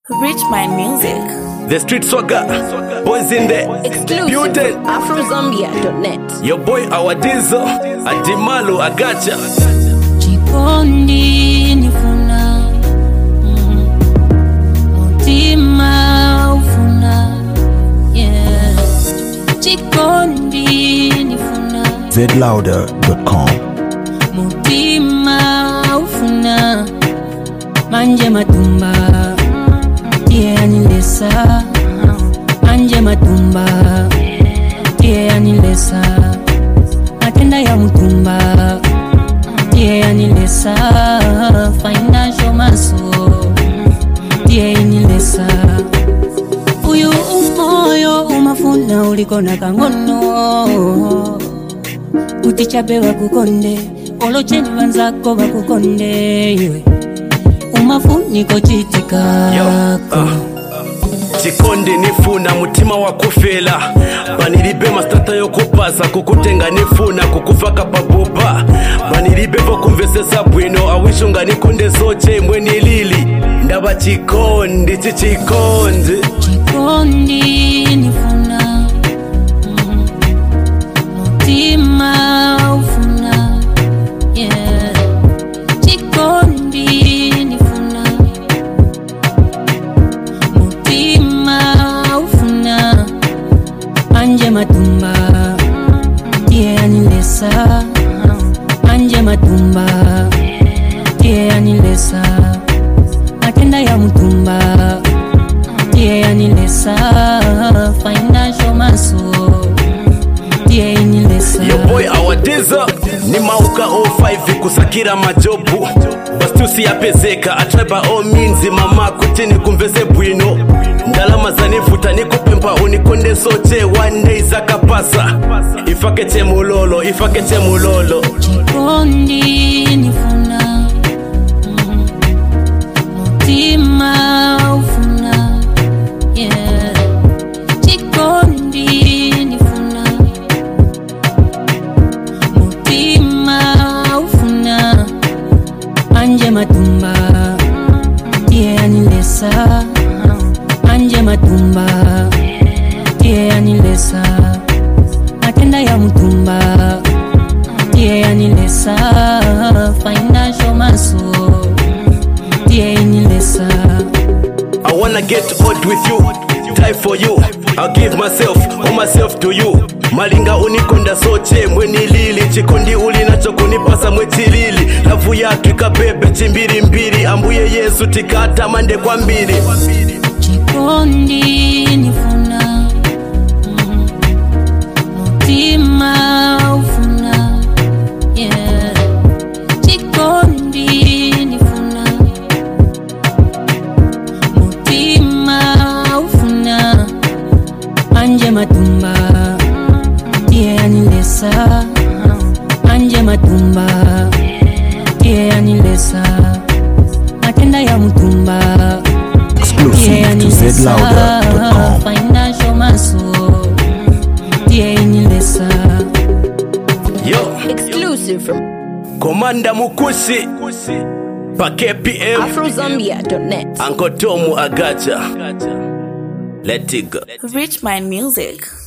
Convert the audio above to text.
Rich Mind Music. The street swagger, boys in the Exclusive AfroZambia.net. Your boy our Diesel, Adimalo Agacha. Chikondi nifuna Mutima ufuna. Yeah. Chikondi nifuna zlouder.com. Mutima ufuna. Manje matumba tie anilesa. Manje matumba tie anilesa. Matenda ya mutumba tie anilesa. Financial muscle tie anilesa. Uyu umoyo umafuna ulikona kangono. Utichape wakukonde olocheni wanzako wakukonde iwe umafuniko chitika Chikondi nifuna mutima wakufela banilibe mastata yokupaza kukutenga nifuna kukufaka pabuba banilibe vokumvesesa bwino awishunga nikunde zoche mweni lili ndaba chikondi chichikondi Chikondi nifuna mutima ufuna. Yeah. Chikondi nifuna mutima ufuna. Manje matumba tie anilesa. Manje matumba tie anilesa. Matenda ya mutumba tie anilesa. Financial muscle tie anilesa. Your boy our Diesel ni mauka 05 kusakira majobu bastusi yapezeka atraba all means mama kutini kumvese bwino ndalama zanifuta nikupempa unikonde soche one day zakapasa ifake temulolo Chikondi nifuna mutima ufuna. Yeah. Chikondi nifuna mutima ufuna. Manje matumba tie anilesa. Manje matumba tie anilesa. Matenda ya mutumba tie anilesa. Financial muscle tie anilesa. I wanna get old with you, die for you. I'll give myself, all myself to you. Malinga unikonda soche mweni lili. Chikondi uli nacho kunipasa mwetilili. Lavu yake kabebe chimbiri mbiri. Ambuye Yesu tikata mande kwa mbili. Chikondi nifuna mutima ufuna. Yeah. Chikondi nifuna mutima ufuna. Manje matumba tie anilesa. Manje matumba tie anilesa. Matenda ya mutumba Exclusive to zlouder.com. Financial muscle tie anilesa. Yo, Exclusive from Komanda Mukushi pa KPM AfroZambia.net. Uncle Tomu Agacha. Let it go. Rich Mind Music.